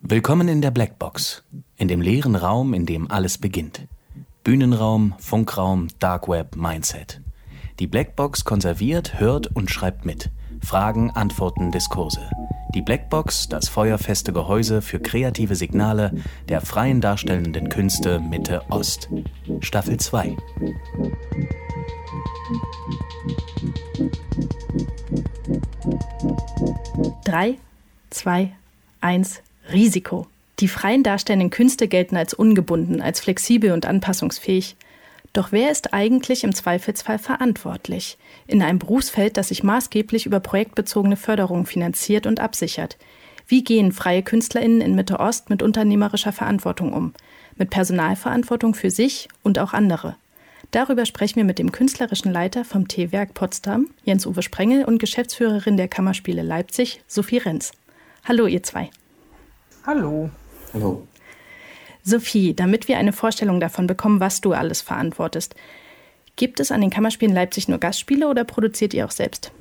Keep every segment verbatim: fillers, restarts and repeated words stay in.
Willkommen in der Blackbox, in dem leeren Raum, in dem alles beginnt. Bühnenraum, Funkraum, Dark Web, Mindset. Die Blackbox konserviert, hört und schreibt mit. Fragen, Antworten, Diskurse. Die Blackbox, das feuerfeste Gehäuse für kreative Signale der freien darstellenden Künste Mitte Ost. Staffel zwei. Drei, zwei, eins, Risiko. Die freien darstellenden Künste gelten als ungebunden, als flexibel und anpassungsfähig. Doch wer ist eigentlich im Zweifelsfall verantwortlich? In einem Berufsfeld, das sich maßgeblich über projektbezogene Förderung finanziert und absichert. Wie gehen freie KünstlerInnen in Mitte Ost mit unternehmerischer Verantwortung um? Mit Personalverantwortung für sich und auch andere? Darüber sprechen wir mit dem künstlerischen Leiter vom T-Werk Potsdam, Jens-Uwe Sprengel, und Geschäftsführerin der Kammerspiele Leipzig, Sophie Renz. Hallo ihr zwei. Hallo. Hallo. Sophie, damit wir eine Vorstellung davon bekommen, was du alles verantwortest, gibt es an den Kammerspielen Leipzig nur Gastspiele oder produziert ihr auch selbst?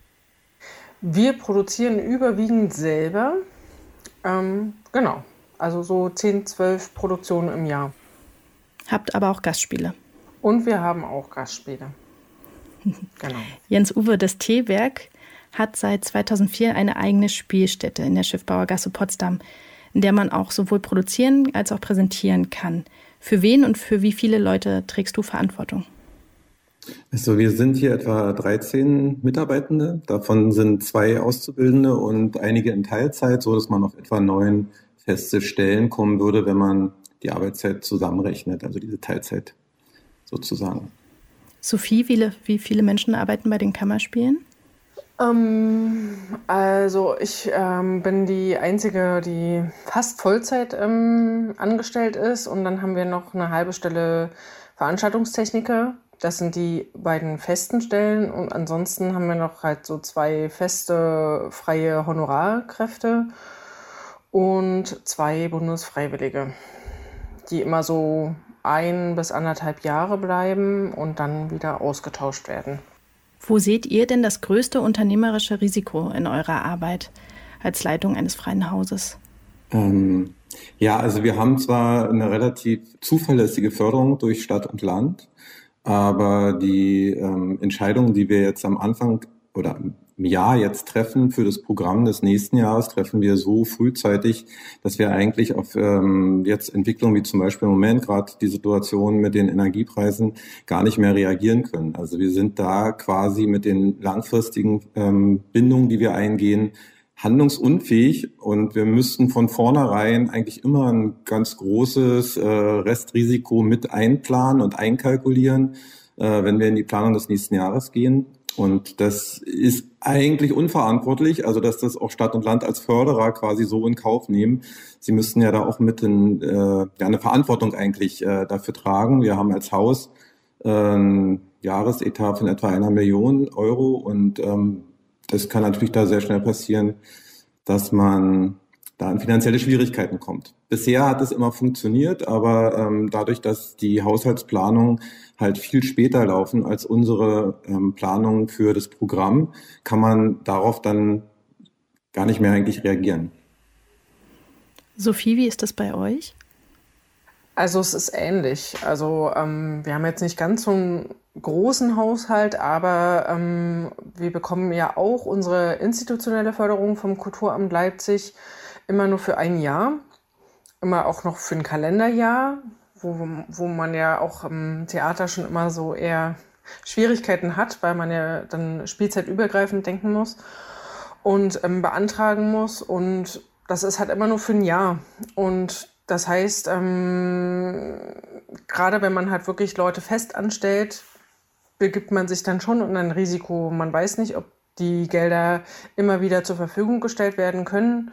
Wir produzieren überwiegend selber. Ähm, genau, also so zehn, zwölf Produktionen im Jahr. Habt aber auch Gastspiele? Und wir haben auch Gastspiele. Genau. Jens-Uwe, das T-Werk hat seit zweitausendvier eine eigene Spielstätte in der Schiffbauergasse Potsdam, in der man auch sowohl produzieren als auch präsentieren kann. Für wen und für wie viele Leute trägst du Verantwortung? Also wir sind hier etwa dreizehn Mitarbeitende. Davon sind zwei Auszubildende und einige in Teilzeit, so dass man auf etwa neun feste Stellen kommen würde, wenn man die Arbeitszeit zusammenrechnet, also diese Teilzeit sozusagen. Sophie, wie, wie viele Menschen arbeiten bei den Kammerspielen? Ähm, also ich ähm, bin die Einzige, die fast Vollzeit ähm, angestellt ist, und dann haben wir noch eine halbe Stelle Veranstaltungstechniker. Das sind die beiden festen Stellen, und ansonsten haben wir noch halt so zwei feste freie Honorarkräfte und zwei Bundesfreiwillige, die immer so ein bis anderthalb Jahre bleiben und dann wieder ausgetauscht werden. Wo seht ihr denn das größte unternehmerische Risiko in eurer Arbeit als Leitung eines freien Hauses? Ähm, ja, also wir haben zwar eine relativ zuverlässige Förderung durch Stadt und Land, aber die ähm, Entscheidungen, die wir jetzt am Anfang oder im Jahr jetzt treffen für das Programm des nächsten Jahres, treffen wir so frühzeitig, dass wir eigentlich auf ähm, jetzt Entwicklungen wie zum Beispiel im Moment gerade die Situation mit den Energiepreisen gar nicht mehr reagieren können. Also wir sind da quasi mit den langfristigen ähm, Bindungen, die wir eingehen, handlungsunfähig, und wir müssten von vornherein eigentlich immer ein ganz großes äh, Restrisiko mit einplanen und einkalkulieren, äh, wenn wir in die Planung des nächsten Jahres gehen. Und das ist eigentlich unverantwortlich, also dass das auch Stadt und Land als Förderer quasi so in Kauf nehmen. Sie müssten ja da auch mit in, äh, ja, eine Verantwortung eigentlich äh, dafür tragen. Wir haben als Haus äh, ein Jahresetat von etwa einer Million Euro, und ähm, das kann natürlich da sehr schnell passieren, dass man da in finanzielle Schwierigkeiten kommt. Bisher hat es immer funktioniert, aber ähm, dadurch, dass die Haushaltsplanungen halt viel später laufen als unsere ähm, Planungen für das Programm, kann man darauf dann gar nicht mehr eigentlich reagieren. Sophie, wie ist das bei euch? Also es ist ähnlich. Also ähm, wir haben jetzt nicht ganz so einen großen Haushalt, aber ähm, wir bekommen ja auch unsere institutionelle Förderung vom Kulturamt Leipzig immer nur für ein Jahr, immer auch noch für ein Kalenderjahr, wo, wo man ja auch im Theater schon immer so eher Schwierigkeiten hat, weil man ja dann spielzeitübergreifend denken muss und ähm, beantragen muss, und das ist halt immer nur für ein Jahr. Und das heißt, ähm, gerade wenn man halt wirklich Leute fest anstellt, begibt man sich dann schon in ein Risiko. Man weiß nicht, ob die Gelder immer wieder zur Verfügung gestellt werden können.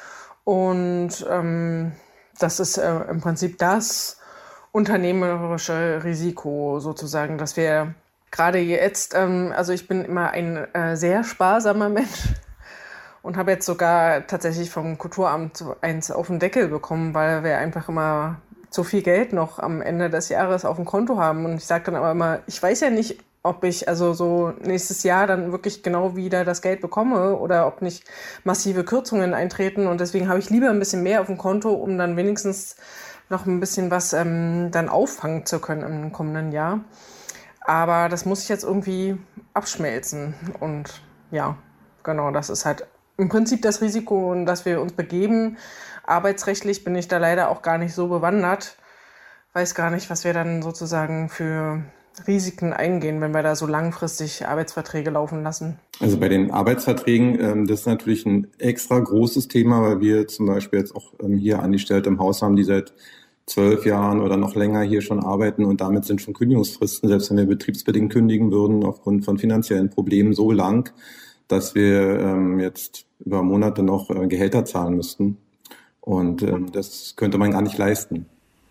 Und ähm, das ist äh, im Prinzip das unternehmerische Risiko sozusagen, dass wir gerade jetzt, ähm, also ich bin immer ein äh, sehr sparsamer Mensch und habe jetzt sogar tatsächlich vom Kulturamt eins auf den Deckel bekommen, weil wir einfach immer zu viel Geld noch am Ende des Jahres auf dem Konto haben. Und ich sage dann aber immer, ich weiß ja nicht, ob ich also so nächstes Jahr dann wirklich genau wieder das Geld bekomme oder ob nicht massive Kürzungen eintreten. Und deswegen habe ich lieber ein bisschen mehr auf dem Konto, um dann wenigstens noch ein bisschen was ähm, dann auffangen zu können im kommenden Jahr. Aber das muss ich jetzt irgendwie abschmelzen. Und ja, genau, das ist halt im Prinzip das Risiko, in das wir uns begeben. Arbeitsrechtlich bin ich da leider auch gar nicht so bewandert. Weiß gar nicht, was wir dann sozusagen für Risiken eingehen, wenn wir da so langfristig Arbeitsverträge laufen lassen. Also bei den Arbeitsverträgen, ähm, das ist natürlich ein extra großes Thema, weil wir zum Beispiel jetzt auch ähm, hier Angestellte im Haus haben, die seit zwölf Jahren oder noch länger hier schon arbeiten und damit sind schon Kündigungsfristen, selbst wenn wir betriebsbedingt kündigen würden, aufgrund von finanziellen Problemen so lang, dass wir ähm, jetzt über Monate noch äh, Gehälter zahlen müssten. Und ähm, das könnte man gar nicht leisten.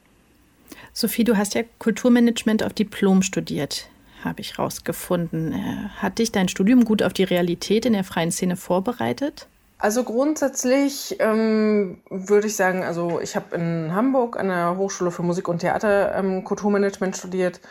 Sophie, du hast ja Kulturmanagement auf Diplom studiert, habe ich rausgefunden. Hat dich dein Studium gut auf die Realität in der freien Szene vorbereitet? Also grundsätzlich ähm, würde ich sagen, also ich habe in Hamburg an der Hochschule für Musik und Theater ähm, Kulturmanagement studiert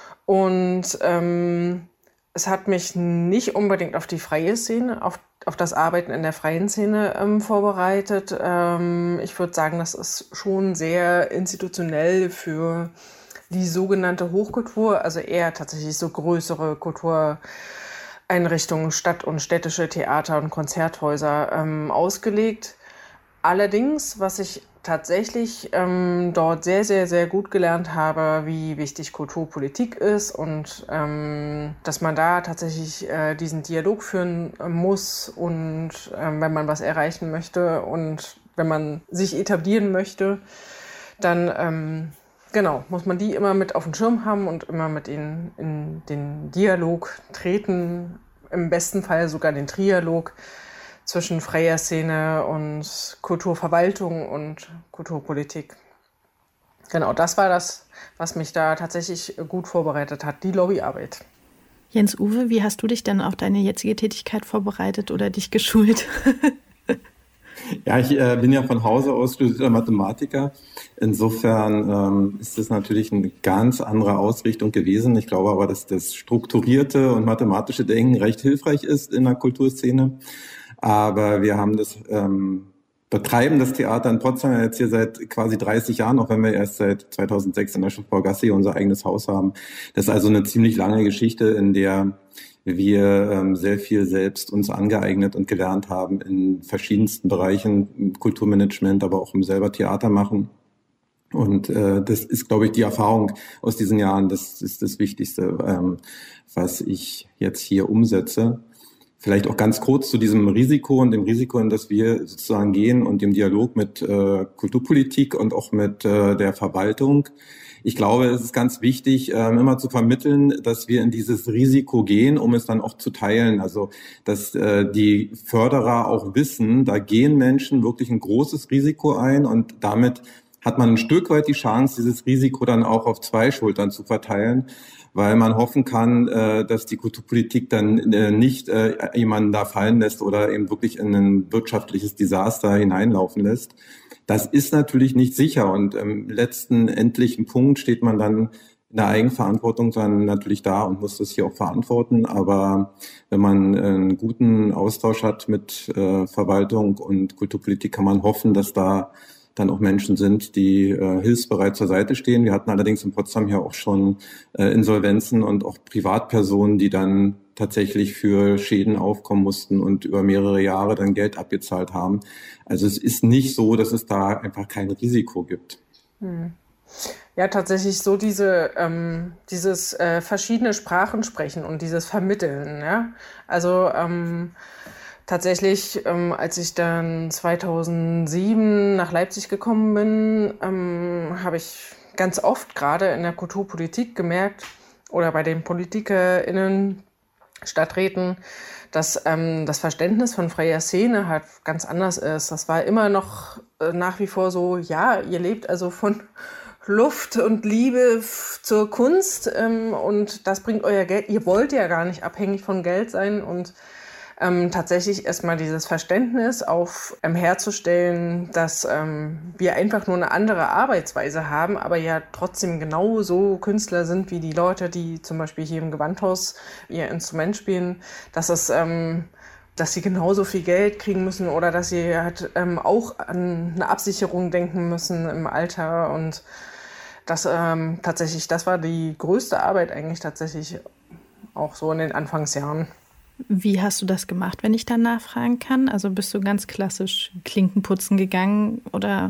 und ähm, es hat mich nicht unbedingt auf die freie Szene, auf, auf das Arbeiten in der freien Szene ähm, vorbereitet. Ähm, ich würde sagen, das ist schon sehr institutionell für die sogenannte Hochkultur, also eher tatsächlich so größere Kultureinrichtungen, Stadt- und städtische Theater und Konzerthäuser ähm, ausgelegt. Allerdings, was ich tatsächlich ähm, dort sehr, sehr, sehr gut gelernt habe, wie wichtig Kulturpolitik ist und ähm, dass man da tatsächlich äh, diesen Dialog führen äh, muss und ähm, wenn man was erreichen möchte und wenn man sich etablieren möchte, dann ähm, genau, muss man die immer mit auf dem Schirm haben und immer mit ihnen in den Dialog treten, im besten Fall sogar den Trialog zwischen freier Szene und Kulturverwaltung und Kulturpolitik. Genau, das war das, was mich da tatsächlich gut vorbereitet hat, die Lobbyarbeit. Jens-Uwe, wie hast du dich denn auf deine jetzige Tätigkeit vorbereitet oder dich geschult? Ja, ich äh, bin ja von Hause aus studierter Mathematiker. Insofern ähm, ist das natürlich eine ganz andere Ausrichtung gewesen. Ich glaube aber, dass das strukturierte und mathematische Denken recht hilfreich ist in der Kulturszene. Aber wir haben das, ähm, betreiben das Theater in Potsdam jetzt hier seit quasi dreißig Jahren, auch wenn wir erst seit zweitausendsechs in der Schiffbaugasse unser eigenes Haus haben. Das ist also eine ziemlich lange Geschichte, in der wir ähm, sehr viel selbst uns angeeignet und gelernt haben in verschiedensten Bereichen, im Kulturmanagement, aber auch im selber Theater machen. Und äh, das ist, glaube ich, die Erfahrung aus diesen Jahren. Das ist das Wichtigste, ähm, was ich jetzt hier umsetze. Vielleicht auch ganz kurz zu diesem Risiko und dem Risiko, in das wir sozusagen gehen und dem Dialog mit äh, Kulturpolitik und auch mit äh, der Verwaltung. Ich glaube, es ist ganz wichtig, äh, immer zu vermitteln, dass wir in dieses Risiko gehen, um es dann auch zu teilen. Also, dass äh, die Förderer auch wissen, da gehen Menschen wirklich ein großes Risiko ein und damit hat man ein Stück weit die Chance, dieses Risiko dann auch auf zwei Schultern zu verteilen, weil man hoffen kann, äh, dass die Kulturpolitik dann äh, nicht äh, jemanden da fallen lässt oder eben wirklich in ein wirtschaftliches Desaster hineinlaufen lässt. Das ist natürlich nicht sicher und im letzten endlichen Punkt steht man dann in der Eigenverantwortung dann natürlich da und muss das hier auch verantworten. Aber wenn man einen guten Austausch hat mit äh, Verwaltung und Kulturpolitik, kann man hoffen, dass da dann auch Menschen sind, die äh, hilfsbereit zur Seite stehen. Wir hatten allerdings in Potsdam ja auch schon äh, Insolvenzen und auch Privatpersonen, die dann tatsächlich für Schäden aufkommen mussten und über mehrere Jahre dann Geld abgezahlt haben. Also es ist nicht so, dass es da einfach kein Risiko gibt. Hm. Ja, tatsächlich so diese ähm, dieses äh, verschiedene Sprachen sprechen und dieses Vermitteln. Ja? Also ähm, Tatsächlich, ähm, als ich dann zweitausendsieben nach Leipzig gekommen bin, ähm, habe ich ganz oft gerade in der Kulturpolitik gemerkt oder bei den PolitikerInnen, Stadträten, dass ähm, das Verständnis von freier Szene halt ganz anders ist. Das war immer noch äh, nach wie vor so, ja, ihr lebt also von Luft und Liebe f- zur Kunst ähm, und das bringt euer Geld. Ihr wollt ja gar nicht abhängig von Geld sein und ähm, tatsächlich erstmal dieses Verständnis auf ähm, herzustellen, dass ähm, wir einfach nur eine andere Arbeitsweise haben, aber ja trotzdem genauso Künstler sind wie die Leute, die zum Beispiel hier im Gewandhaus ihr Instrument spielen, dass es ähm, dass sie genauso viel Geld kriegen müssen oder dass sie halt ähm, auch an eine Absicherung denken müssen im Alter. Und das ähm, tatsächlich, das war die größte Arbeit eigentlich tatsächlich auch so in den Anfangsjahren. Wie hast du das gemacht, wenn ich da nachfragen kann? Also bist du ganz klassisch Klinkenputzen gegangen oder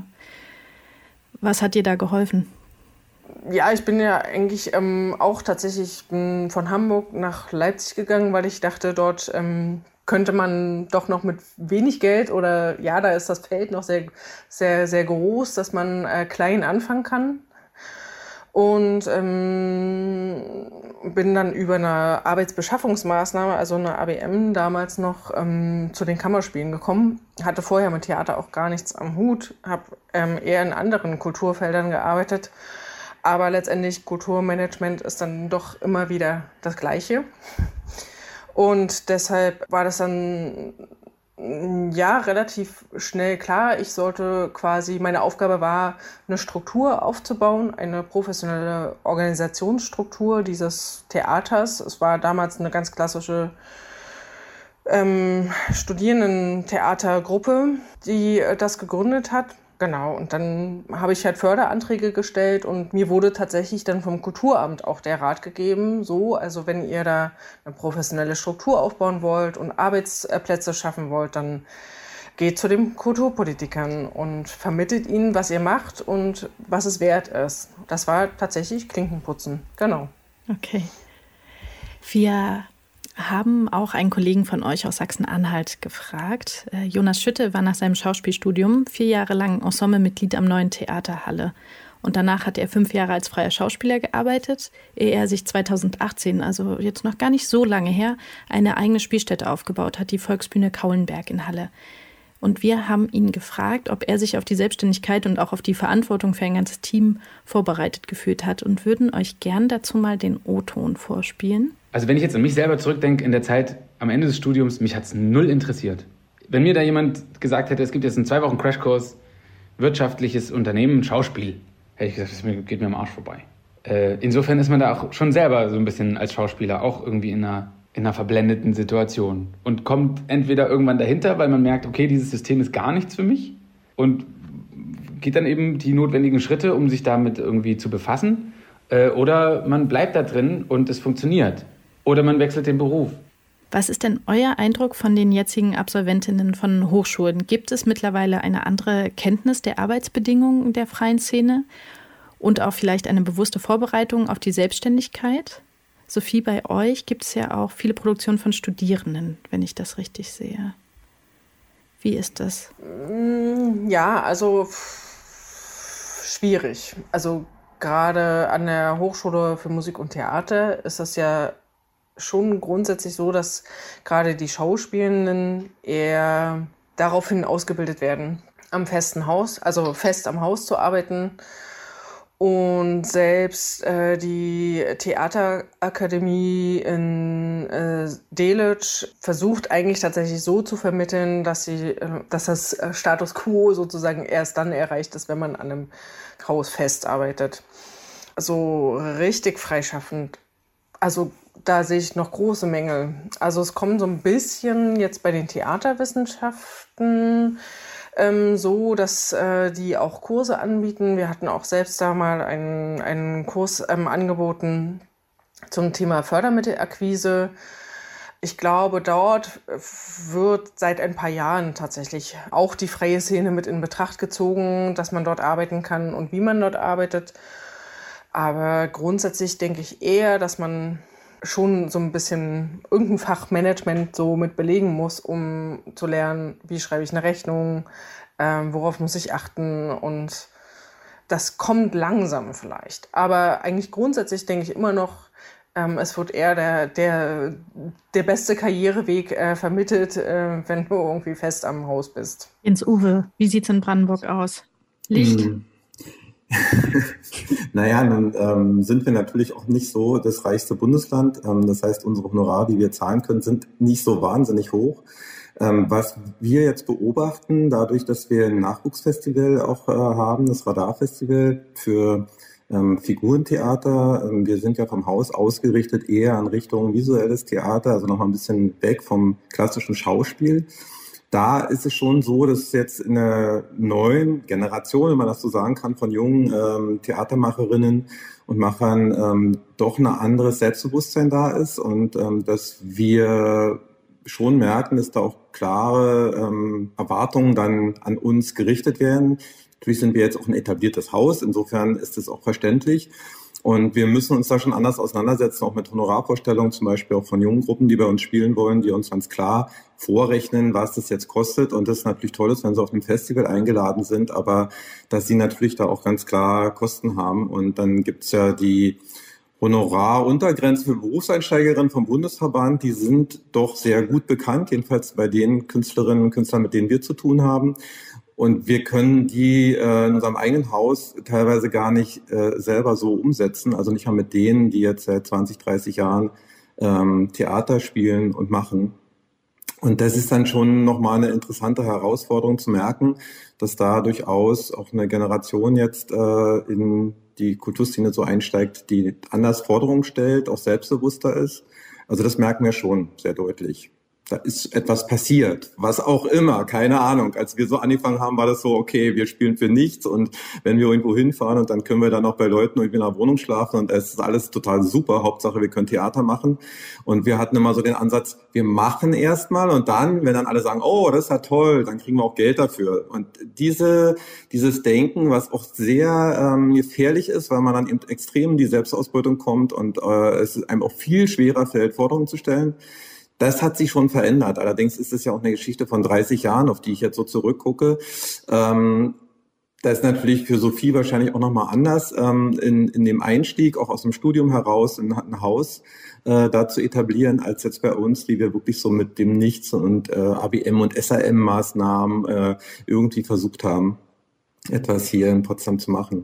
was hat dir da geholfen? Ja, ich bin ja eigentlich ähm, auch tatsächlich bin von Hamburg nach Leipzig gegangen, weil ich dachte, dort ähm, könnte man doch noch mit wenig Geld oder ja, da ist das Feld noch sehr, sehr, sehr groß, dass man äh, klein anfangen kann. Und ähm, bin dann über eine Arbeitsbeschaffungsmaßnahme, also eine A B M damals noch, ähm, zu den Kammerspielen gekommen. Hatte vorher mit Theater auch gar nichts am Hut, habe ähm, eher in anderen Kulturfeldern gearbeitet. Aber letztendlich Kulturmanagement ist dann doch immer wieder das Gleiche. Und deshalb war das dann ja relativ schnell klar. Ich sollte quasi, meine Aufgabe war, eine Struktur aufzubauen, eine professionelle Organisationsstruktur dieses Theaters. Es war damals eine ganz klassische ähm, Studierendentheatergruppe, die das gegründet hat. Genau, und dann habe ich halt Förderanträge gestellt und mir wurde tatsächlich dann vom Kulturamt auch der Rat gegeben, so, also wenn ihr da eine professionelle Struktur aufbauen wollt und Arbeitsplätze schaffen wollt, dann geht zu den Kulturpolitikern und vermittelt ihnen, was ihr macht und was es wert ist. Das war tatsächlich Klinkenputzen, genau. Okay. Wir haben auch einen Kollegen von euch aus Sachsen-Anhalt gefragt. Jonas Schütte war nach seinem Schauspielstudium vier Jahre lang Ensemblemitglied am Neuen Theater Halle. Und danach hat er fünf Jahre als freier Schauspieler gearbeitet, ehe er sich zweitausendachtzehn, also jetzt noch gar nicht so lange her, eine eigene Spielstätte aufgebaut hat, die Volksbühne Kaulenberg in Halle. Und wir haben ihn gefragt, ob er sich auf die Selbstständigkeit und auch auf die Verantwortung für ein ganzes Team vorbereitet gefühlt hat und würden euch gern dazu mal den O-Ton vorspielen. Also wenn ich jetzt an mich selber zurückdenke, in der Zeit am Ende des Studiums, mich hat es null interessiert. Wenn mir da jemand gesagt hätte, es gibt jetzt einen zwei Wochen Crashkurs, wirtschaftliches Unternehmen, Schauspiel, hätte ich gesagt, das geht mir am Arsch vorbei. Äh, insofern ist man da auch schon selber so ein bisschen als Schauspieler auch irgendwie in einer, in einer verblendeten Situation und kommt entweder irgendwann dahinter, weil man merkt, okay, dieses System ist gar nichts für mich und geht dann eben die notwendigen Schritte, um sich damit irgendwie zu befassen, äh, oder man bleibt da drin und es funktioniert. Oder man wechselt den Beruf. Was ist denn euer Eindruck von den jetzigen Absolventinnen von Hochschulen? Gibt es mittlerweile eine andere Kenntnis der Arbeitsbedingungen der freien Szene und auch vielleicht eine bewusste Vorbereitung auf die Selbstständigkeit? Sophie, bei euch gibt es ja auch viele Produktionen von Studierenden, wenn ich das richtig sehe. Wie ist das? Ja, also schwierig. Also gerade an der Hochschule für Musik und Theater ist das ja schon grundsätzlich so, dass gerade die Schauspielenden eher daraufhin ausgebildet werden, am festen Haus, also fest am Haus zu arbeiten. Und selbst äh, die Theaterakademie in äh, Delitzsch versucht eigentlich tatsächlich so zu vermitteln, dass, sie, äh, dass das Status quo sozusagen erst dann erreicht ist, wenn man an einem Haus fest arbeitet. So richtig freischaffend. Also da sehe ich noch große Mängel. Also es kommen so ein bisschen jetzt bei den Theaterwissenschaften ähm, so, dass äh, die auch Kurse anbieten. Wir hatten auch selbst da mal einen, einen Kurs ähm, angeboten zum Thema Fördermittelakquise. Ich glaube, dort wird seit ein paar Jahren tatsächlich auch die freie Szene mit in Betracht gezogen, dass man dort arbeiten kann und wie man dort arbeitet. Aber grundsätzlich denke ich eher, dass man schon so ein bisschen irgendein Fachmanagement so mit belegen muss, um zu lernen, wie schreibe ich eine Rechnung, ähm, worauf muss ich achten, und das kommt langsam vielleicht. Aber eigentlich grundsätzlich denke ich immer noch, ähm, es wird eher der, der, der beste Karriereweg äh, vermittelt, äh, wenn du irgendwie fest am Haus bist. Jens Uwe, wie sieht es in Brandenburg aus? Licht? Hm. Naja, nun ähm, sind wir natürlich auch nicht so das reichste Bundesland. Ähm, das heißt, unsere Honorare, die wir zahlen können, sind nicht so wahnsinnig hoch. Ähm, was wir jetzt beobachten, dadurch, dass wir ein Nachwuchsfestival auch äh, haben, das Radarfestival für ähm, Figurentheater. Ähm, wir sind ja vom Haus ausgerichtet eher in Richtung visuelles Theater, also noch mal ein bisschen weg vom klassischen Schauspiel. Da ist es schon so, dass jetzt in einer neuen Generation, wenn man das so sagen kann, von jungen ähm, Theatermacherinnen und Machern ähm, doch ein anderes Selbstbewusstsein da ist und ähm, dass wir schon merken, dass da auch klare ähm, Erwartungen dann an uns gerichtet werden. Natürlich sind wir jetzt auch ein etabliertes Haus, insofern ist es auch verständlich. Und wir müssen uns da schon anders auseinandersetzen, auch mit Honorarvorstellungen, zum Beispiel auch von jungen Gruppen, die bei uns spielen wollen, die uns ganz klar vorrechnen, was das jetzt kostet. Und das ist natürlich toll, wenn sie auf einem Festival eingeladen sind, aber dass sie natürlich da auch ganz klar Kosten haben. Und dann gibt's ja die Honoraruntergrenze für Berufseinsteigerinnen vom Bundesverband, die sind doch sehr gut bekannt, jedenfalls bei den Künstlerinnen und Künstlern, mit denen wir zu tun haben. Und wir können die äh, in unserem eigenen Haus teilweise gar nicht äh, selber so umsetzen. Also nicht mal mit denen, die jetzt seit zwanzig, dreißig Jahren ähm, Theater spielen und machen. Und das ist dann schon nochmal eine interessante Herausforderung zu merken, dass da durchaus auch eine Generation jetzt äh, in die Kulturszene so einsteigt, die anders Forderungen stellt, auch selbstbewusster ist. Also das merken wir schon sehr deutlich. Da ist etwas passiert, was auch immer, keine Ahnung. Als wir so angefangen haben, war das so, okay, wir spielen für nichts und wenn wir irgendwo hinfahren und dann können wir dann auch bei Leuten irgendwie in der Wohnung schlafen und es ist alles total super, Hauptsache wir können Theater machen. Und wir hatten immer so den Ansatz, wir machen erstmal und dann, wenn dann alle sagen, oh, das ist ja toll, dann kriegen wir auch Geld dafür. Und diese dieses Denken, was auch sehr ähm, gefährlich ist, weil man dann eben extrem in die Selbstausbeutung kommt und äh, es einem auch viel schwerer fällt, Forderungen zu stellen. Das hat sich schon verändert. Allerdings ist es ja auch eine Geschichte von dreißig Jahren, auf die ich jetzt so zurückgucke. Ähm, das ist natürlich für Sophie wahrscheinlich auch nochmal anders, ähm, in, in dem Einstieg, auch aus dem Studium heraus, in ein Haus äh, da zu etablieren, als jetzt bei uns, die wir wirklich so mit dem Nichts und äh, A B M und S A M-Maßnahmen äh, irgendwie versucht haben, etwas hier in Potsdam zu machen.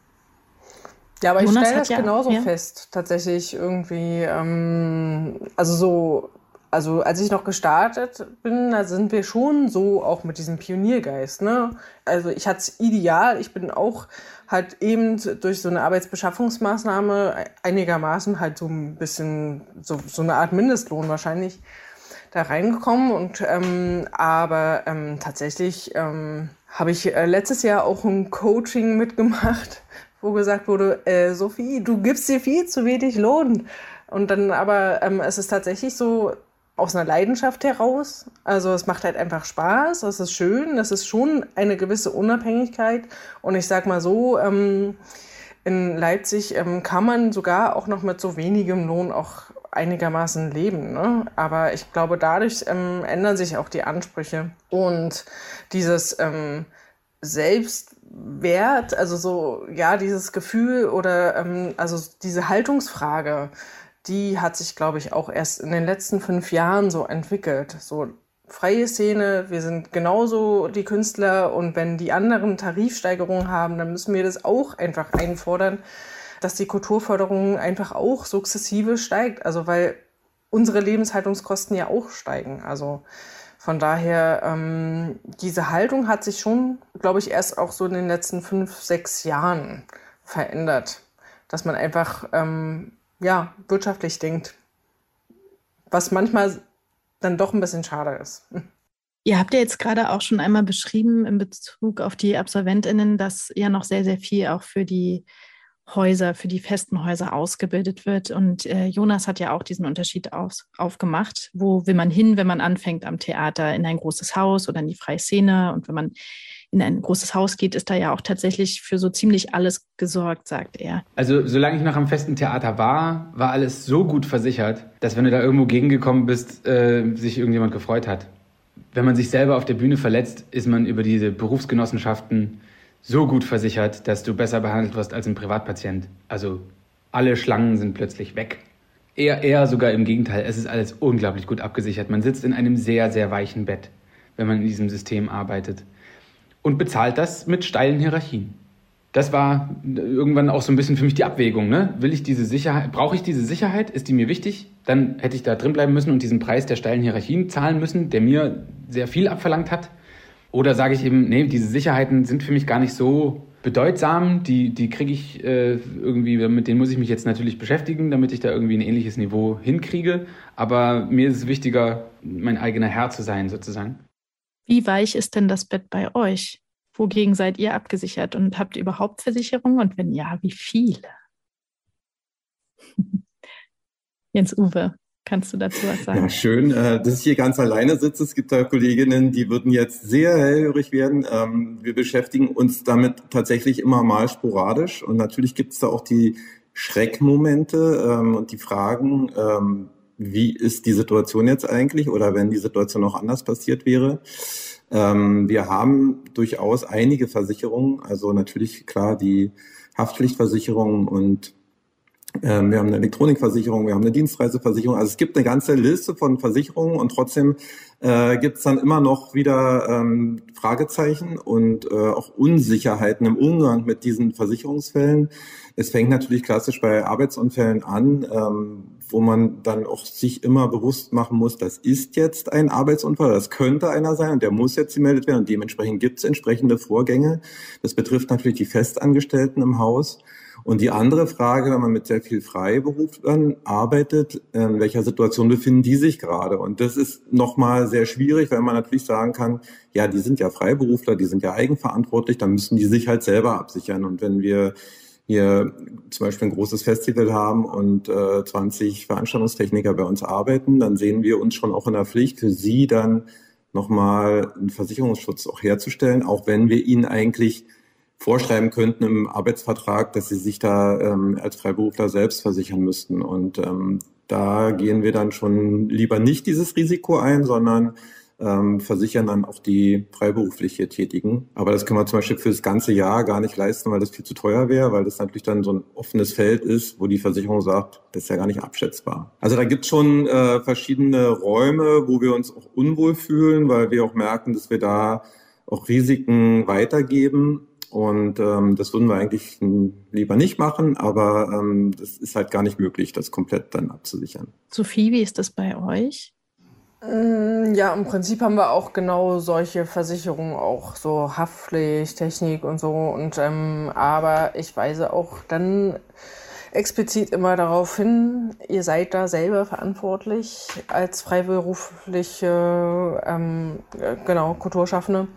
Ja, aber ich Jonas stelle hat das ja- genauso ja. fest, tatsächlich irgendwie, ähm, also so, also als ich noch gestartet bin, da sind wir schon so auch mit diesem Pioniergeist, ne? Also ich hatte es ideal, ich bin auch halt eben durch so eine Arbeitsbeschaffungsmaßnahme einigermaßen halt so ein bisschen, so, so eine Art Mindestlohn wahrscheinlich da reingekommen und ähm, aber ähm, tatsächlich ähm, habe ich äh, letztes Jahr auch ein Coaching mitgemacht, wo gesagt wurde, äh, Sophie, du gibst dir viel zu wenig Lohn. Und dann aber ähm, es ist tatsächlich so aus einer Leidenschaft heraus. Also es macht halt einfach Spaß, es ist schön, es ist schon eine gewisse Unabhängigkeit. Und ich sag mal so, ähm, in Leipzig ähm, kann man sogar auch noch mit so wenigem Lohn auch einigermaßen leben, ne? Aber ich glaube, dadurch ähm, ändern sich auch die Ansprüche. Und dieses ähm, Selbstwert, also so, ja, dieses Gefühl oder ähm, also diese Haltungsfrage, die hat sich, glaube ich, auch erst in den letzten fünf Jahren so entwickelt. So freie Szene, wir sind genauso die Künstler und wenn die anderen Tarifsteigerungen haben, dann müssen wir das auch einfach einfordern, dass die Kulturförderung einfach auch sukzessive steigt. Also weil unsere Lebenshaltungskosten ja auch steigen. Also von daher, ähm, diese Haltung hat sich schon, glaube ich, erst auch so in den letzten fünf, sechs Jahren verändert. Dass man einfach ähm, ja, wirtschaftlich denkt. Was manchmal dann doch ein bisschen schade ist. Ihr habt ja jetzt gerade auch schon einmal beschrieben in Bezug auf die AbsolventInnen, dass ja noch sehr, sehr viel auch für die Häuser, für die festen Häuser ausgebildet wird. Und äh, Jonas hat ja auch diesen Unterschied aus, aufgemacht. Wo will man hin, wenn man anfängt am Theater? In ein großes Haus oder in die freie Szene? Und wenn man in ein großes Haus geht, ist da ja auch tatsächlich für so ziemlich alles gesorgt, sagt er. Also solange ich noch am festen Theater war, war alles so gut versichert, dass wenn du da irgendwo gegengekommen bist, äh, sich irgendjemand gefreut hat. Wenn man sich selber auf der Bühne verletzt, ist man über diese Berufsgenossenschaften so gut versichert, dass du besser behandelt wirst als ein Privatpatient. Also alle Schlangen sind plötzlich weg. Eher, eher sogar im Gegenteil, es ist alles unglaublich gut abgesichert. Man sitzt in einem sehr, sehr weichen Bett, wenn man in diesem System arbeitet. Und bezahlt das mit steilen Hierarchien. das war irgendwann auch so ein bisschen für mich die Abwägung. Ne? Will ich diese Sicherheit, brauche ich diese Sicherheit? Ist die mir wichtig? Dann hätte ich da drin bleiben müssen und diesen Preis der steilen Hierarchien zahlen müssen, der mir sehr viel abverlangt hat. Oder sage ich eben, nee, diese Sicherheiten sind für mich gar nicht so bedeutsam, die, die kriege ich äh, irgendwie, mit denen muss ich mich jetzt natürlich beschäftigen, damit ich da irgendwie ein ähnliches Niveau hinkriege. Aber mir ist es wichtiger, mein eigener Herr zu sein, sozusagen. Wie weich ist denn das Bett bei euch? Wogegen seid ihr abgesichert und habt ihr überhaupt Versicherungen? Und wenn ja, wie viele? Jens-Uwe, kannst du dazu was sagen? Ja, schön, dass ich hier ganz alleine sitze. Es gibt da Kolleginnen, die würden jetzt sehr hellhörig werden. Wir beschäftigen uns damit tatsächlich immer mal sporadisch. Und natürlich gibt es da auch die Schreckmomente und die Fragen, wie ist die Situation jetzt eigentlich oder wenn die Situation auch anders passiert wäre. Wir haben durchaus einige Versicherungen, also natürlich klar die Haftpflichtversicherung und Ähm, wir haben eine Elektronikversicherung, wir haben eine Dienstreiseversicherung. Also es gibt eine ganze Liste von Versicherungen und trotzdem äh, gibt es dann immer noch wieder ähm, Fragezeichen und äh, auch Unsicherheiten im Umgang mit diesen Versicherungsfällen. Es fängt natürlich klassisch bei Arbeitsunfällen an, ähm, wo man dann auch sich immer bewusst machen muss, das ist jetzt ein Arbeitsunfall, das könnte einer sein und der muss jetzt gemeldet werden und dementsprechend gibt es entsprechende Vorgänge. Das betrifft natürlich die Festangestellten im Haus. Und die andere Frage, wenn man mit sehr viel Freiberuflern arbeitet, in welcher Situation befinden die sich gerade? Und das ist nochmal sehr schwierig, weil man natürlich sagen kann, ja, die sind ja Freiberufler, die sind ja eigenverantwortlich, dann müssen die sich halt selber absichern. Und wenn wir hier zum Beispiel ein großes Festival haben und äh, zwanzig Veranstaltungstechniker bei uns arbeiten, dann sehen wir uns schon auch in der Pflicht, für sie dann nochmal einen Versicherungsschutz auch herzustellen, auch wenn wir ihnen eigentlich vorschreiben könnten im Arbeitsvertrag, dass sie sich da ähm, als Freiberufler selbst versichern müssten. Und ähm, da gehen wir dann schon lieber nicht dieses Risiko ein, sondern ähm, versichern dann auch die freiberufliche Tätigen. Aber das können wir zum Beispiel für das ganze Jahr gar nicht leisten, weil das viel zu teuer wäre, weil das natürlich dann so ein offenes Feld ist, wo die Versicherung sagt, das ist ja gar nicht abschätzbar. Also da gibt es schon äh, verschiedene Räume, wo wir uns auch unwohl fühlen, weil wir auch merken, dass wir da auch Risiken weitergeben. Und ähm, das würden wir eigentlich lieber nicht machen, aber ähm, das ist halt gar nicht möglich, das komplett dann abzusichern. Sophie, wie ist das bei euch? Ja, im Prinzip haben wir auch genau solche Versicherungen, auch so Haftpflicht, Technik und so. Und ähm, aber ich weise auch dann explizit immer darauf hin, ihr seid da selber verantwortlich als freiberufliche, ähm, genau, Kulturschaffende.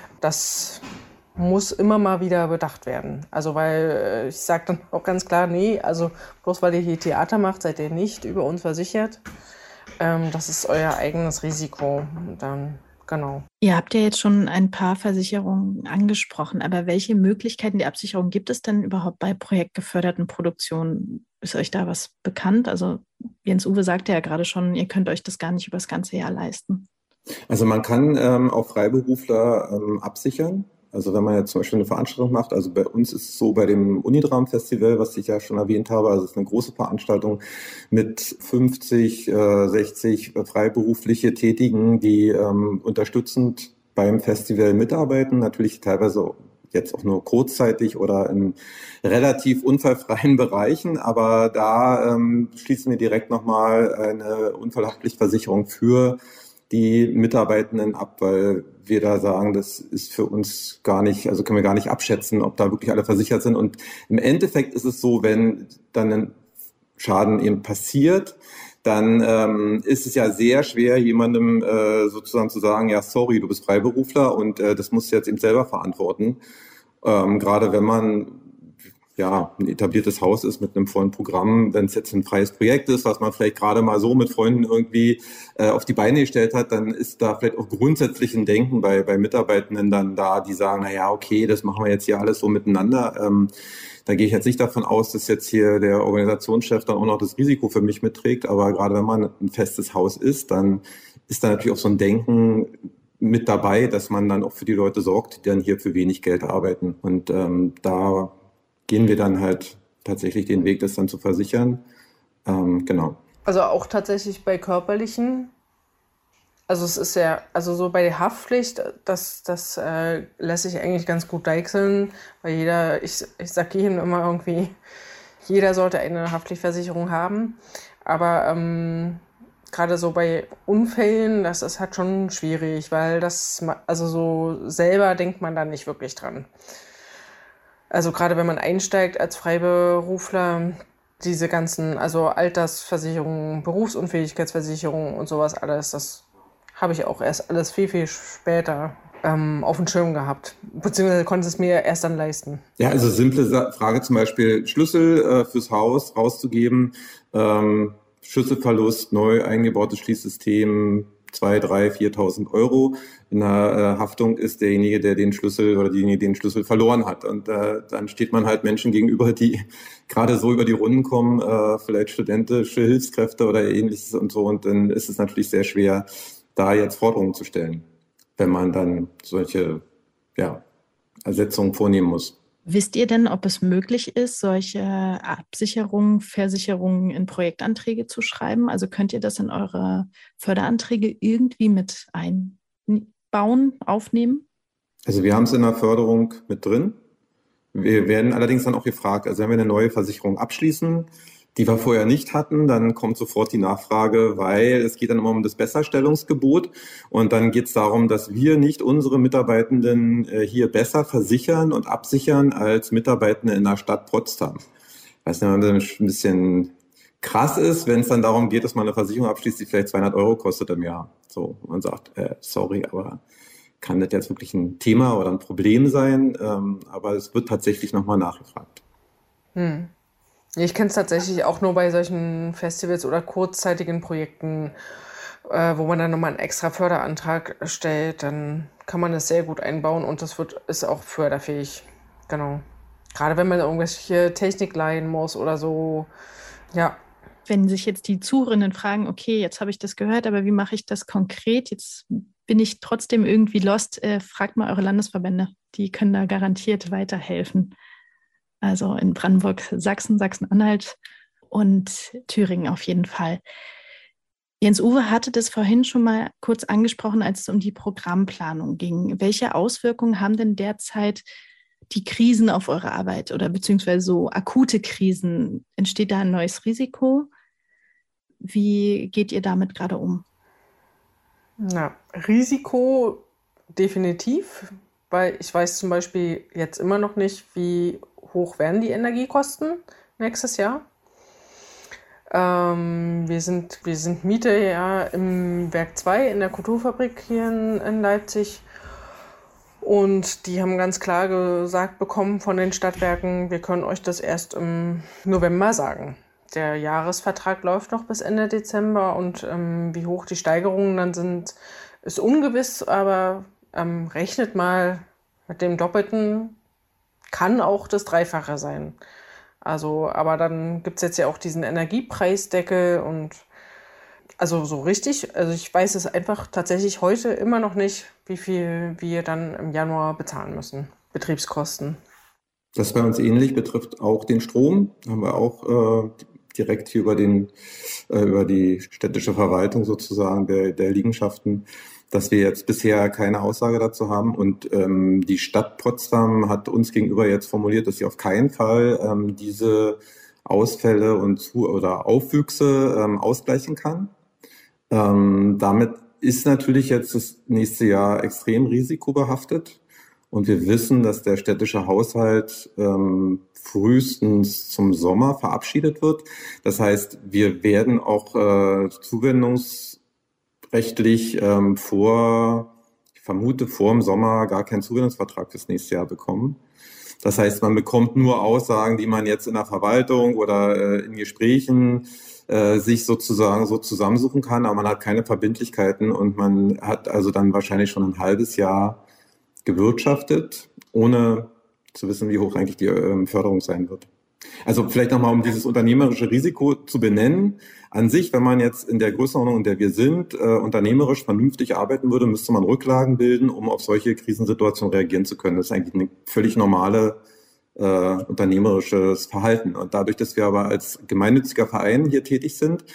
Das muss immer mal wieder bedacht werden. Also weil ich sage dann auch ganz klar, nee, also bloß weil ihr hier Theater macht, seid ihr nicht über uns versichert. Ähm, das ist euer eigenes Risiko. Dann, genau. Ihr habt ja jetzt schon ein paar Versicherungen angesprochen, aber welche Möglichkeiten der Absicherung gibt es denn überhaupt bei projektgeförderten Produktionen? Ist euch da was bekannt? Also Jens-Uwe sagte ja gerade schon, ihr könnt euch das gar nicht über das ganze Jahr leisten. Also man kann ähm, auch Freiberufler ähm, absichern. Also wenn man jetzt zum Beispiel eine Veranstaltung macht, also bei uns ist es so bei dem Unidram-Festival, was ich ja schon erwähnt habe, also es ist eine große Veranstaltung mit fünfzig, sechzig freiberufliche Tätigen, die ähm, unterstützend beim Festival mitarbeiten, natürlich teilweise jetzt auch nur kurzzeitig oder in relativ unfallfreien Bereichen, aber da ähm, schließen wir direkt nochmal eine Unfallhaftpflichtversicherung für die Mitarbeitenden ab, weil wir da sagen, das ist für uns gar nicht, also können wir gar nicht abschätzen, ob da wirklich alle versichert sind. Und im Endeffekt ist es so, wenn dann ein Schaden eben passiert, dann ähm, ist es ja sehr schwer, jemandem äh, sozusagen zu sagen, ja, sorry, du bist Freiberufler und äh, das musst du jetzt eben selber verantworten. Ähm, gerade wenn man ja ein etabliertes Haus ist mit einem vollen Programm, wenn es jetzt ein freies Projekt ist, was man vielleicht gerade mal so mit Freunden irgendwie äh, auf die Beine gestellt hat, dann ist da vielleicht auch grundsätzlich ein Denken bei bei Mitarbeitenden dann da, die sagen, na ja, okay, das machen wir jetzt hier alles so miteinander. Ähm, da gehe ich jetzt nicht davon aus, dass jetzt hier der Organisationschef dann auch noch das Risiko für mich mitträgt, aber gerade wenn man ein festes Haus ist, dann ist da natürlich auch so ein Denken mit dabei, dass man dann auch für die Leute sorgt, die dann hier für wenig Geld arbeiten. Und ähm, da gehen wir dann halt tatsächlich den Weg, das dann zu versichern. Ähm, genau. Also auch tatsächlich bei körperlichen Also es ist ja, also so bei der Haftpflicht, das, das äh, lässt sich eigentlich ganz gut deichseln, weil jeder, ich, ich sage jedem immer irgendwie, jeder sollte eine Haftpflichtversicherung haben. Aber ähm, gerade so bei Unfällen, das ist halt schon schwierig, weil das, also so selber denkt man da nicht wirklich dran. Also gerade wenn man einsteigt als Freiberufler, diese ganzen, also Altersversicherungen, Berufsunfähigkeitsversicherungen und sowas alles, das habe ich auch erst alles viel, viel später ähm, auf dem Schirm gehabt. Beziehungsweise konnte es mir erst dann leisten. Ja, also simple Frage zum Beispiel, Schlüssel äh, fürs Haus rauszugeben, ähm, Schlüsselverlust, neu eingebautes Schließsystem, zwei, drei, viertausend Euro. In der äh, Haftung ist derjenige, der den Schlüssel oder diejenige, die den Schlüssel verloren hat. Und äh, dann steht man halt Menschen gegenüber, die gerade so über die Runden kommen, äh, vielleicht studentische Hilfskräfte oder ähnliches und so. Und dann ist es natürlich sehr schwer, da jetzt Forderungen zu stellen, wenn man dann solche ja, Ersetzungen vornehmen muss. Wisst ihr denn, ob es möglich ist, solche Absicherungen, Versicherungen in Projektanträge zu schreiben? Also könnt ihr das in eure Förderanträge irgendwie mit einbauen, aufnehmen? Also wir haben es in der Förderung mit drin. Wir werden allerdings dann auch gefragt, also wenn wir eine neue Versicherung abschließen, die wir vorher nicht hatten, dann kommt sofort die Nachfrage, weil es geht dann immer um das Besserstellungsgebot und dann geht es darum, dass wir nicht unsere Mitarbeitenden hier besser versichern und absichern als Mitarbeitende in der Stadt Potsdam. Was ja ein bisschen krass ist, wenn es dann darum geht, dass man eine Versicherung abschließt, die vielleicht zweihundert Euro kostet im Jahr. So, man sagt, äh, sorry, aber kann das jetzt wirklich ein Thema oder ein Problem sein? Ähm, aber es wird tatsächlich nochmal nachgefragt. Hm. Ich kenne es tatsächlich auch nur bei solchen Festivals oder kurzzeitigen Projekten, äh, wo man dann nochmal einen extra Förderantrag stellt. Dann kann man es sehr gut einbauen und das wird, ist auch förderfähig. Genau. Gerade wenn man irgendwelche Technik leihen muss oder so. Ja. Wenn sich jetzt die Zuhörerinnen fragen, okay, jetzt habe ich das gehört, aber wie mache ich das konkret? Jetzt bin ich trotzdem irgendwie lost. Äh, fragt mal eure Landesverbände. Die können da garantiert weiterhelfen. Also in Brandenburg, Sachsen, Sachsen-Anhalt und Thüringen auf jeden Fall. Jens-Uwe hatte das vorhin schon mal kurz angesprochen, als es um die Programmplanung ging. Welche Auswirkungen haben denn derzeit die Krisen auf eure Arbeit oder beziehungsweise so akute Krisen? Entsteht da ein neues Risiko? Wie geht ihr damit gerade um? Na, Risiko definitiv, weil ich weiß zum Beispiel jetzt immer noch nicht, wie hoch werden die Energiekosten nächstes Jahr. Ähm, wir sind, wir sind Miete ja im Werk zwei in der Kulturfabrik hier in, in Leipzig. Und die haben ganz klar gesagt bekommen von den Stadtwerken, wir können euch das erst im November sagen. Der Jahresvertrag läuft noch bis Ende Dezember und ähm, wie hoch die Steigerungen dann sind, ist ungewiss, aber ähm, rechnet mal mit dem Doppelten, kann auch das Dreifache sein. Also, aber dann gibt es jetzt ja auch diesen Energiepreisdeckel und also so richtig, also ich weiß es einfach tatsächlich heute immer noch nicht, wie viel wir dann im Januar bezahlen müssen, Betriebskosten. Das bei uns ähnlich, betrifft auch den Strom, haben wir auch äh, direkt hier über, den, äh, über die städtische Verwaltung sozusagen der, der Liegenschaften, dass wir jetzt bisher keine Aussage dazu haben. Und ähm, die Stadt Potsdam hat uns gegenüber jetzt formuliert, dass sie auf keinen Fall ähm, diese Ausfälle und Zu- oder Aufwüchse ähm, ausgleichen kann. Ähm, damit ist natürlich jetzt das nächste Jahr extrem risikobehaftet. Und wir wissen, dass der städtische Haushalt ähm, frühestens zum Sommer verabschiedet wird. Das heißt, wir werden auch äh, zuwendungsrechtlich ähm, vor, ich vermute, vor dem Sommer gar keinen Zuwendungsvertrag fürs nächste Jahr bekommen. Das heißt, man bekommt nur Aussagen, die man jetzt in der Verwaltung oder äh, in Gesprächen äh, sich sozusagen so zusammensuchen kann, aber man hat keine Verbindlichkeiten und man hat also dann wahrscheinlich schon ein halbes Jahr gewirtschaftet, ohne zu wissen, wie hoch eigentlich die ähm, Förderung sein wird. Also vielleicht nochmal, um dieses unternehmerische Risiko zu benennen. An sich, wenn man jetzt in der Größenordnung, in der wir sind, äh, unternehmerisch vernünftig arbeiten würde, müsste man Rücklagen bilden, um auf solche Krisensituationen reagieren zu können. Das ist eigentlich eine völlig normale äh, unternehmerisches Verhalten. Und dadurch, dass wir aber als gemeinnütziger Verein hier tätig sind,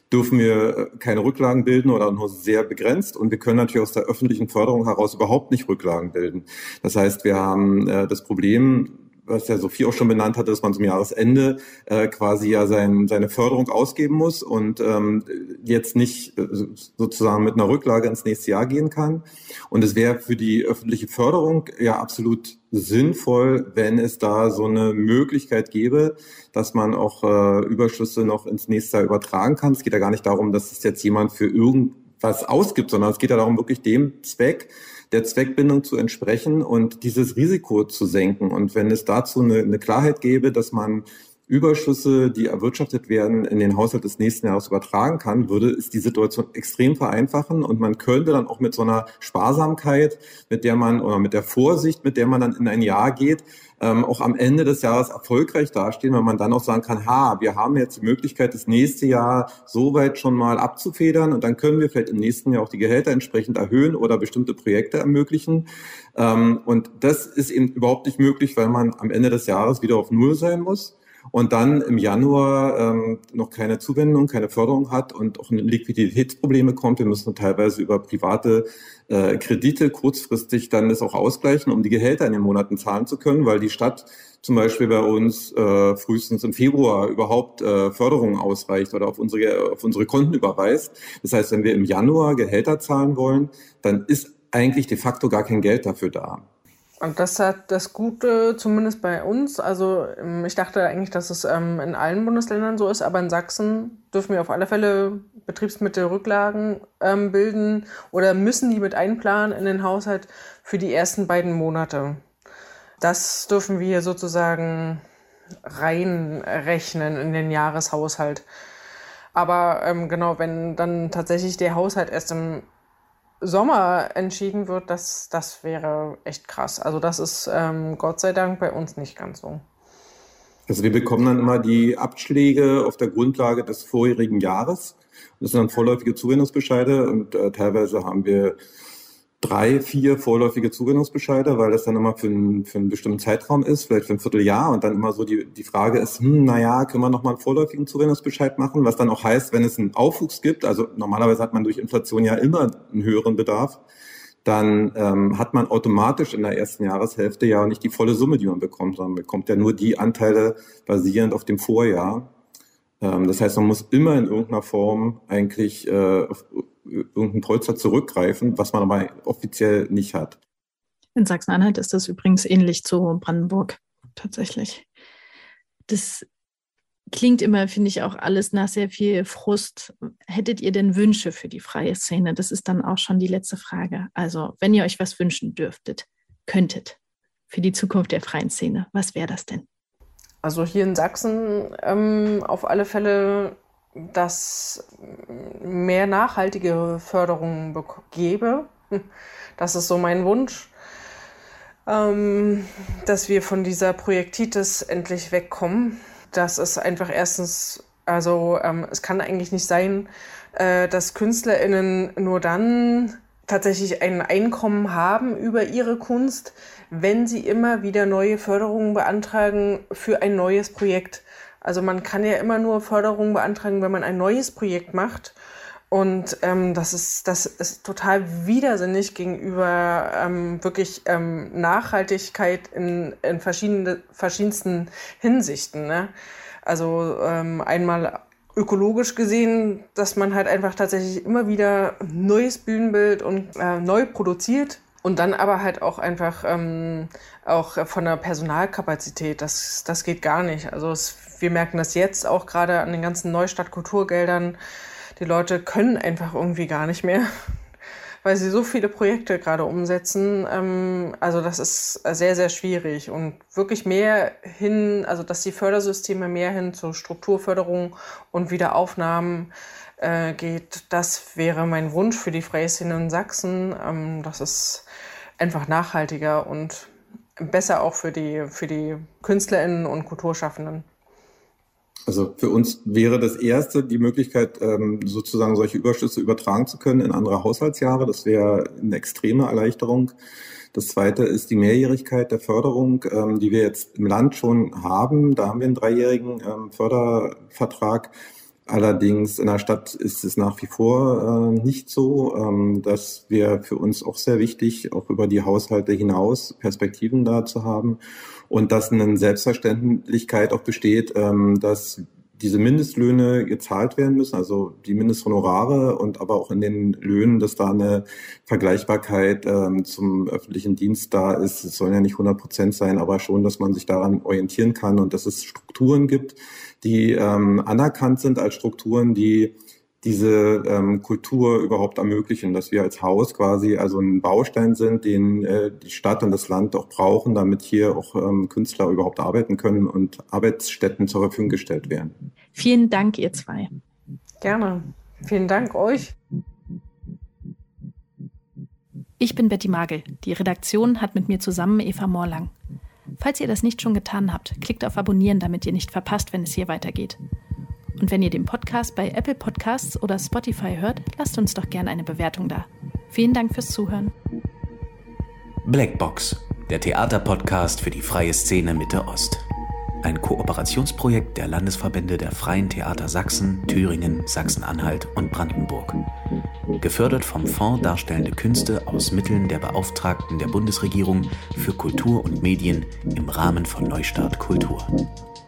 dürfen wir keine Rücklagen bilden oder nur sehr begrenzt. Und wir können natürlich aus der öffentlichen Förderung heraus überhaupt nicht Rücklagen bilden. Das heißt, wir haben äh, das Problem, was ja Sophie auch schon benannt hatte, dass man zum Jahresende äh, quasi ja sein, seine Förderung ausgeben muss und ähm, jetzt nicht äh, sozusagen mit einer Rücklage ins nächste Jahr gehen kann. Und es wäre für die öffentliche Förderung ja absolut sinnvoll, wenn es da so eine Möglichkeit gäbe, dass man auch äh, Überschüsse noch ins nächste Jahr übertragen kann. Es geht ja gar nicht darum, dass es jetzt jemand für irgendwas ausgibt, sondern es geht ja darum, wirklich dem Zweck, der Zweckbindung zu entsprechen und dieses Risiko zu senken. Und wenn es dazu eine, eine Klarheit gäbe, dass man Überschüsse, die erwirtschaftet werden, in den Haushalt des nächsten Jahres übertragen kann, würde es die Situation extrem vereinfachen und man könnte dann auch mit so einer Sparsamkeit, mit der man oder mit der Vorsicht, mit der man dann in ein Jahr geht, ähm, auch am Ende des Jahres erfolgreich dastehen, weil man dann auch sagen kann, ha, wir haben jetzt die Möglichkeit, das nächste Jahr so weit schon mal abzufedern und dann können wir vielleicht im nächsten Jahr auch die Gehälter entsprechend erhöhen oder bestimmte Projekte ermöglichen. Ähm, und das ist eben überhaupt nicht möglich, weil man am Ende des Jahres wieder auf Null sein muss. Und dann im Januar ähm, noch keine Zuwendung, keine Förderung hat und auch Liquiditätsprobleme kommt. Wir müssen teilweise über private äh, Kredite kurzfristig dann das auch ausgleichen, um die Gehälter in den Monaten zahlen zu können, weil die Stadt zum Beispiel bei uns äh, frühestens im Februar überhaupt äh, Förderungen ausreicht oder auf unsere, auf unsere Konten überweist. Das heißt, wenn wir im Januar Gehälter zahlen wollen, dann ist eigentlich de facto gar kein Geld dafür da. Und das hat das Gute, zumindest bei uns, also ich dachte eigentlich, dass es ähm, in allen Bundesländern so ist, aber in Sachsen dürfen wir auf alle Fälle Betriebsmittelrücklagen ähm, bilden oder müssen die mit einplanen in den Haushalt für die ersten beiden Monate. Das dürfen wir sozusagen reinrechnen in den Jahreshaushalt. Aber ähm, genau, wenn dann tatsächlich der Haushalt erst im Sommer entschieden wird, das, das wäre echt krass. Also das ist ähm, Gott sei Dank bei uns nicht ganz so. Also wir bekommen dann immer die Abschläge auf der Grundlage des vorherigen Jahres. Das sind dann vorläufige Zuwendungsbescheide und äh, teilweise haben wir drei, vier vorläufige Zuwendungsbescheide, weil das dann immer für einen, für einen bestimmten Zeitraum ist, vielleicht für ein Vierteljahr und dann immer so die, die Frage ist, hm, naja, können wir nochmal einen vorläufigen Zuwendungsbescheid machen, was dann auch heißt, wenn es einen Aufwuchs gibt, also normalerweise hat man durch Inflation ja immer einen höheren Bedarf, dann ähm, hat man automatisch in der ersten Jahreshälfte ja nicht die volle Summe, die man bekommt, sondern man bekommt ja nur die Anteile basierend auf dem Vorjahr. Ähm, das heißt, man muss immer in irgendeiner Form eigentlich äh, auf irgendein Polster zurückgreifen, was man aber offiziell nicht hat. In Sachsen-Anhalt ist das übrigens ähnlich zu Brandenburg tatsächlich. Das klingt immer, finde ich, auch alles nach sehr viel Frust. Hättet ihr denn Wünsche für die freie Szene? Das ist dann auch schon die letzte Frage. Also, wenn ihr euch was wünschen dürftet, könntet, für die Zukunft der freien Szene, was wäre das denn? Also hier in Sachsen ähm, auf alle Fälle, dass mehr nachhaltige Förderung bek- gäbe. Das ist so mein Wunsch, ähm, dass wir von dieser Projektitis endlich wegkommen. Das ist einfach erstens, also ähm, es kann eigentlich nicht sein, äh, dass KünstlerInnen nur dann tatsächlich ein Einkommen haben über ihre Kunst, wenn sie immer wieder neue Förderungen beantragen für ein neues Projekt. Also man kann ja immer nur Förderungen beantragen, wenn man ein neues Projekt macht. Und ähm, das ist das ist total widersinnig gegenüber ähm, wirklich ähm, Nachhaltigkeit in, in verschiedene, verschiedensten Hinsichten. Ne? Also ähm, einmal ökologisch gesehen, dass man halt einfach tatsächlich immer wieder neues Bühnenbild und äh, neu produziert. Und dann aber halt auch einfach ähm, auch von der Personalkapazität, das, das geht gar nicht. Also es, wir merken das jetzt auch gerade an den ganzen Neustadt-Kulturgeldern. Die Leute können einfach irgendwie gar nicht mehr, weil sie so viele Projekte gerade umsetzen. Ähm, also das ist sehr, sehr schwierig und wirklich mehr hin, also dass die Fördersysteme mehr hin zur Strukturförderung und Wiederaufnahmen äh, geht, das wäre mein Wunsch für die freie Szene in Sachsen. Ähm, das ist einfach nachhaltiger und besser auch für die, für die KünstlerInnen und Kulturschaffenden. Also für uns wäre das erste die Möglichkeit, sozusagen solche Überschüsse übertragen zu können in andere Haushaltsjahre. Das wäre eine extreme Erleichterung. Das zweite ist die Mehrjährigkeit der Förderung, die wir jetzt im Land schon haben. Da haben wir einen dreijährigen Fördervertrag. Allerdings in der Stadt ist es nach wie vor äh, nicht so. Ähm, das wäre für uns auch sehr wichtig, auch über die Haushalte hinaus Perspektiven da zu haben. Und dass eine Selbstverständlichkeit auch besteht, ähm, dass diese Mindestlöhne gezahlt werden müssen, also die Mindesthonorare und aber auch in den Löhnen, dass da eine Vergleichbarkeit ähm, zum öffentlichen Dienst da ist. Es sollen ja nicht hundert Prozent sein, aber schon, dass man sich daran orientieren kann und dass es Strukturen gibt, die ähm, anerkannt sind als Strukturen, die diese ähm, Kultur überhaupt ermöglichen, dass wir als Haus quasi also ein Baustein sind, den äh, die Stadt und das Land auch brauchen, damit hier auch ähm, Künstler überhaupt arbeiten können und Arbeitsstätten zur Verfügung gestellt werden. Vielen Dank, ihr zwei. Gerne. Vielen Dank euch. Ich bin Betty Magel. Die Redaktion hat mit mir zusammen Eva Morlang. Falls ihr das nicht schon getan habt, klickt auf Abonnieren, damit ihr nicht verpasst, wenn es hier weitergeht. Und wenn ihr den Podcast bei Apple Podcasts oder Spotify hört, lasst uns doch gerne eine Bewertung da. Vielen Dank fürs Zuhören. Blackbox, der Theaterpodcast für die freie Szene Mitte Ost. Ein Kooperationsprojekt der Landesverbände der Freien Theater Sachsen, Thüringen, Sachsen-Anhalt und Brandenburg. Gefördert vom Fonds Darstellende Künste aus Mitteln der Beauftragten der Bundesregierung für Kultur und Medien im Rahmen von Neustart Kultur.